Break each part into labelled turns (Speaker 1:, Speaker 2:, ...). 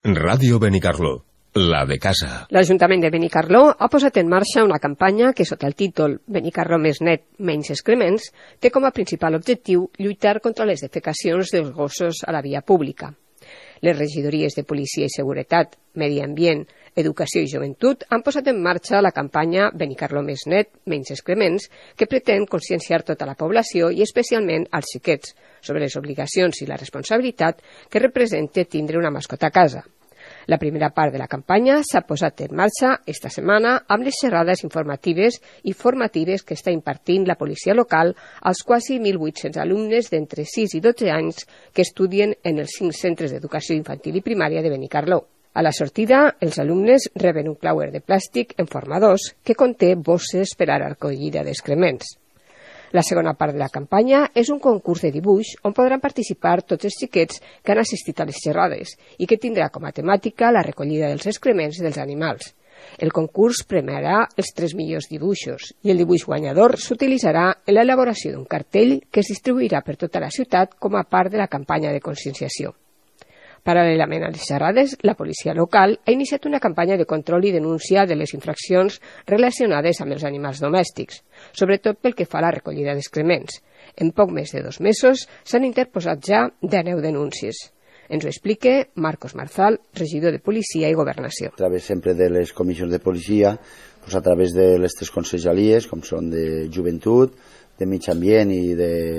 Speaker 1: Ràdio Benicarló, la de casa.
Speaker 2: L'Ajuntament de Benicarló ha posat en marxa una campanya que, sota el títol Benicarló més net, menys excrements, té com a principal objectiu lluitar contra les defecacions dels gossos a la via pública. Les regidories de Policia i Seguretat, Medi Ambient, Educació i Joventut han posat en marxa la campanya Benicarló més net, menys excrements, que pretén conscienciar tota la població i especialment als xiquets sobre les obligacions i la responsabilitat que representa tindre una mascota a casa. La primera part de la campanya s'ha posat en marxa esta setmana amb les xerrades informatives i formatives que està impartint la policia local als quasi 1.800 alumnes d'entre 6 i 12 anys que estudien en els 5 centres d'educació infantil i primària de Benicarló. A la sortida, els alumnes reben un clauer de plàstic en forma d'os que conté bosses per a la recollida d'excrements. La segona part de la campanya és un concurs de dibuix on podran participar tots els xiquets que han assistit a les xerrades i que tindrà com a temàtica la recollida dels excrements dels animals. El concurs premiarà els 3 millors dibuixos i el dibuix guanyador s'utilitzarà en l'elaboració d'un cartell que es distribuirà per tota la ciutat com a part de la campanya de conscienciació. Paral·lelament a les xerrades, la policia local ha iniciat una campanya de control i denúncia de les infraccions relacionades amb els animals domèstics, sobretot pel que fa a la recollida d'excrements. En poc més de 2 mesos s'han interposat ja 19 denúncies. Ens ho explica Marcos Marzal, regidor de Policia i Governació.
Speaker 3: A través sempre de les comissions de policia, a través de les 3 conselleries, com són de Joventut, de Mig Ambient i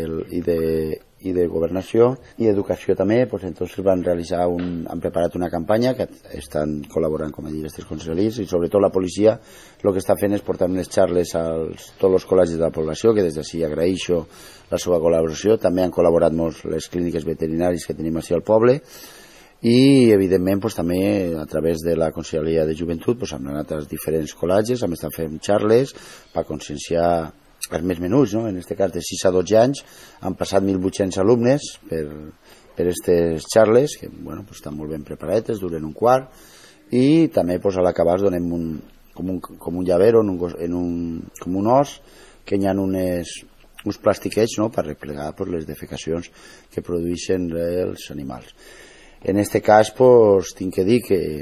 Speaker 3: de Governació i Educació també, entonces han preparat una campanya que estan col·laborant, com he dit, les 3 conselleries i sobretot la policia el que està fent és portar unes xarles a tots els col·legis de la població, que des d'ací agraeixo la seva col·laboració. També han col·laborat molt les clíniques veterinàries que tenim així al poble i evidentment també a través de la Conselleria de Joventut hem anat als diferents col·legis, hem estat fent xarles per conscienciar els més menuts, no? En aquest cas de 6 a 12 anys han passat 1.800 alumnes per aquestes xarles que estan molt ben preparadetes, duren un quart i també a l'acabar donem com un llavero com un os que hi ha uns plastiquets per replegar les defecacions que produeixen els animals. En aquest cas tinc que dir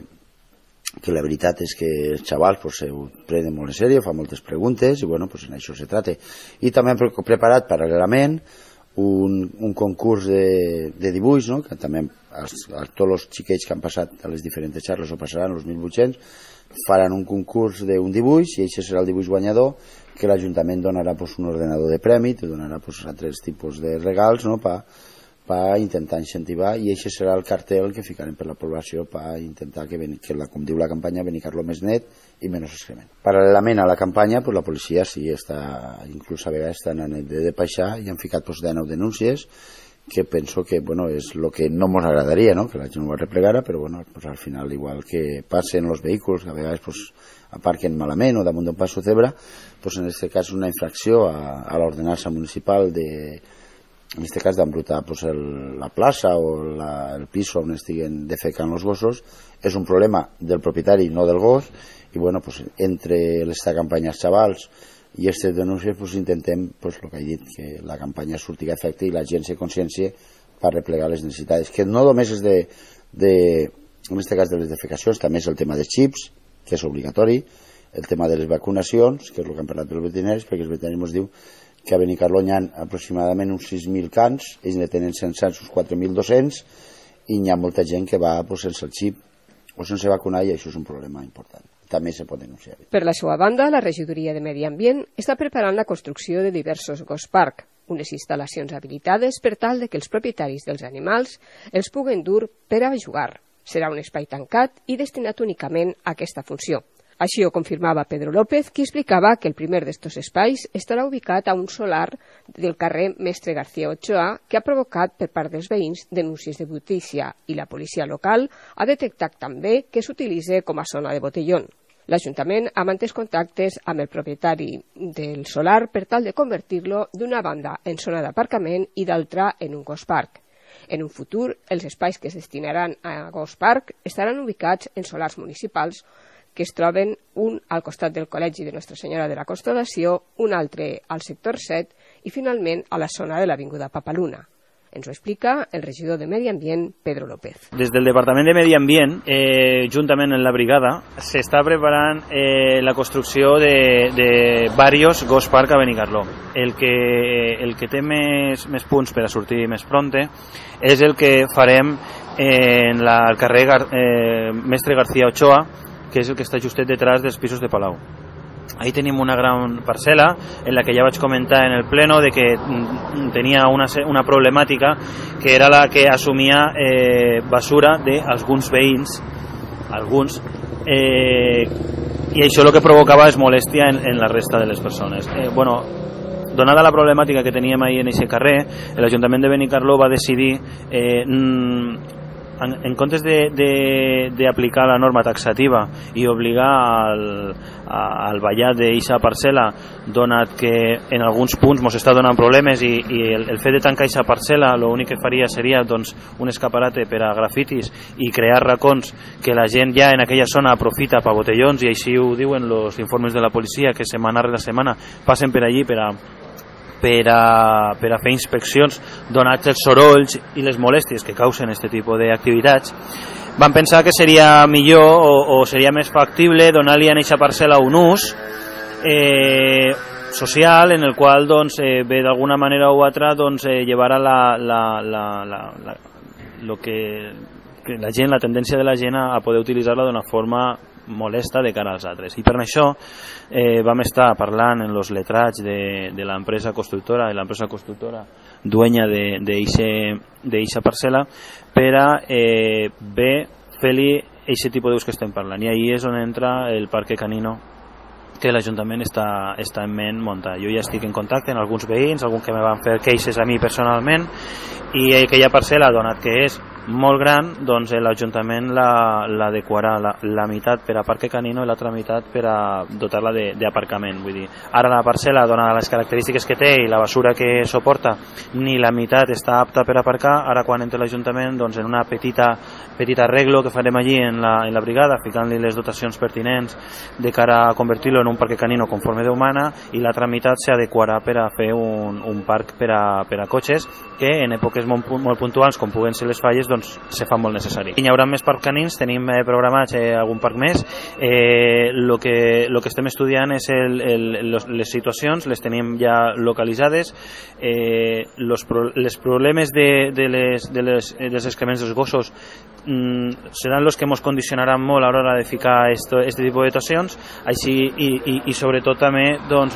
Speaker 3: que la veritat és que els xavals ho prenen molt en sèrio, fan moltes preguntes i en això se trata. I també hem preparat paral·lelament un concurs de dibuix, que també tots els xiquets que han passat a les diferents xarles o passaran, els 1.800, faran un concurs d'un dibuix i aquest serà el dibuix guanyador que l'Ajuntament donarà un ordenador de premi, te donarà altres tipus de regals per intentar incentivar i aquest serà el cartell que ficarem per la població per intentar que, com diu la campanya, Benicarló més net i menys excrement. Paral·lelament a la campanya, la policia sí està, inclús a vegades estan anant de baixar i han ficat 19 denúncies que penso que és el que no ens agradaria, que la gent ho replegara, però al final, igual que passen els vehicles, que a vegades aparquen malament o damunt d'un passo zebra, en aquest cas una infracció a l'ordenança municipal en aquest cas d'embrutar la plaça o el pis on estiguen defecant els gossos, és un problema del propietari, no del gos, i entre aquesta campanya als xavals i aquestes denúncies intentem, el que he dit, que la campanya surti a efecte i la gent se consciència per replegar les necessitats, que no només és en aquest cas de les defecacions, també és el tema dels xips, que és obligatori, el tema de les vacunacions, que és el que han parlat dels veterinaris, perquè els veterinaris ens diu que a Benicarló hi ha aproximadament uns 6.000 cans, ells ne tenen censats uns 4.200 i hi ha molta gent que va sense el xip o sense vacunar i això és un problema important. També se pot denunciar.
Speaker 2: Per la seva banda, la regidoria de Medi Ambient està preparant la construcció de diversos ghost park, unes instal·lacions habilitades per tal que els propietaris dels animals els puguen dur per a jugar. Serà un espai tancat i destinat únicament a aquesta funció. Així ho confirmava Pedro López, qui explicava que el primer d'estos espais estarà ubicat a un solar del carrer Mestre García Ochoa que ha provocat per part dels veïns denúncies de brutícia i la policia local ha detectat també que s'utilitza com a zona de botellón. L'Ajuntament ha mantès contactes amb el propietari del solar per tal de convertir-lo d'una banda en zona d'aparcament i d'altra en un ghost park. En un futur, els espais que es destinaran a ghost park estaran ubicats en solars municipals que es troben un al costat del Col·legi de Nostra Senyora de la Constel·lació, un altre al sector 7 i finalment a la zona de l'Avinguda Papaluna. Ens ho explica el regidor de Medi Ambient, Pedro López.
Speaker 4: Des del Departament de Medi Ambient, juntament amb la brigada, s'està preparant la construcció de varios Ghost Park a Benicarló. El que té més punts per a sortir més pronte és el que farem en el carrer Mestre García Ochoa, que és el que està justet detrás dels pisos de Palau. Ahí tenim una gran parcel·la en la que ja vaig comentar en el pleno de que tenia una problemàtica que era la que assumia basura d'alguns veïns, i això el que provocava és molèstia en la resta de les persones. Donada la problemàtica que teníem ahir en aquest carrer, l'Ajuntament de Benicarló va decidir, en comptes d'aplicar la norma taxativa i obligar al vallat d'eixa parcel·la, donat que en alguns punts ens està donant problemes i el fet de tancar eixa parcel·la l'únic que faria seria un escaparate per a grafitis i crear racons que la gent ja en aquella zona aprofita per botellons, i així ho diuen els informes de la policia, que setmana rere setmana passen per allí per a fer inspeccions, donats els sorolls i les molèsties que causen aquest tipus d'activitats. Vam pensar que seria millor o seria més factible donar-li a aquesta parcel·la un ús social, en el qual bé d'alguna manera o altra llevarà la tendència de la gent a poder utilitzar-la d'una forma molesta de cara als altres. I per això vam estar parlant en els letrats de l'empresa constructora, dueña d'eixa parcel·la, per a fer-li aquest tipus d'ús que estem parlant. I ahí és on entra el parque canino que l'Ajuntament està en ment muntar. Jo ja estic en contacte amb alguns veïns, alguns que me van fer queixes a mi personalment, i aquella parcel·la, donat que és molt gran, doncs l'Ajuntament l'adequarà la meitat per a parque canino i l'altra meitat per a dotar-la d'aparcament. Vull dir, ara la parcel·la, donada les característiques que té i la basura que suporta, ni la meitat està apta per aparcar. Ara quan entra l'Ajuntament, en una petita arreglo que farem allí en la brigada, ficant-li les dotacions pertinents de cara a convertir-lo en un parque canino conforme Déu mana, i l'altra meitat s'adequarà per a fer un parc per a cotxes, que en èpoques molt puntuals, com puguen ser les falles, se fa molt necessari. Hi haurà més parcs canins, tenim programats algun parc més. El que estem estudiant és les situacions, les tenim ja localitzades. Els problemes dels excrements dels gossos seran els que ens condicionaran molt a l'hora de ficar aquest tipus de dotacions, així i sobretot també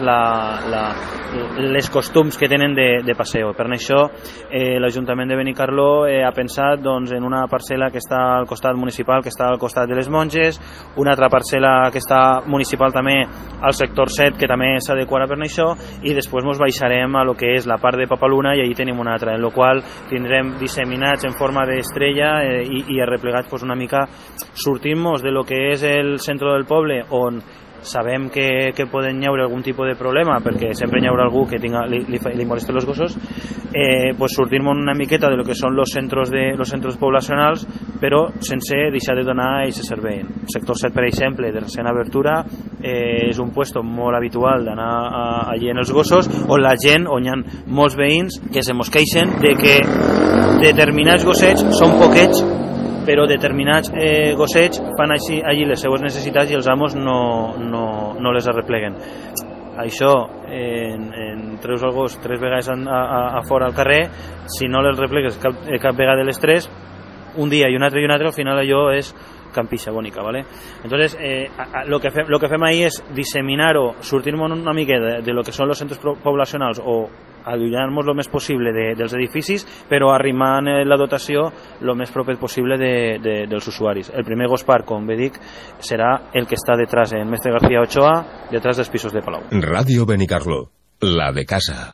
Speaker 4: les costums que tenen de passeo. Per això l'Ajuntament de Benicarló ha pensat en una parcel·la que està al costat municipal, que està al costat de les Monges, una altra parcel·la que està municipal també al sector 7, que també s'adequarà per això, i després ens baixarem a lo que és la part de Papaluna, i allí tenim una altra, en la qual tindrem disseminats en forma d'estrella i arreplegats una mica, sortim-nos de lo que és el centre del poble, on sabem que poden hi haure algun tipus de problema, perquè sempre hi haurà algú que li molesti els gossos, sortir-nos una miqueta de lo que són els centres poblacionals, però sense deixar de donar aquest servei. El sector 7, per exemple, de recent obertura, és un lloc molt habitual d'anar allí en els gossos, on hi ha molts veïns que se mos queixen de que determinats gossets són poquets, però determinats gossets fan allí les seues necessitats i els amos no les arrepleguen. Això, treus el gos 3 vegades a fora al carrer, si no les replegues cap vegada de les 3, un dia i un altre, al final allò és campixa bonica, ¿vale? Entonces, lo que fem ahí és disseminar-ho, sortir-nos una mica de lo que són els centres poblacionals, o allunyar-nos el més possible dels edificis, però arrimant la dotació el més proper possible dels usuaris. El primer Ghost Park, com bé dic, serà el que està detrás, en Mestre García Ochoa, detrás dels pisos de Palau.
Speaker 1: Radio Benicarló, la de casa.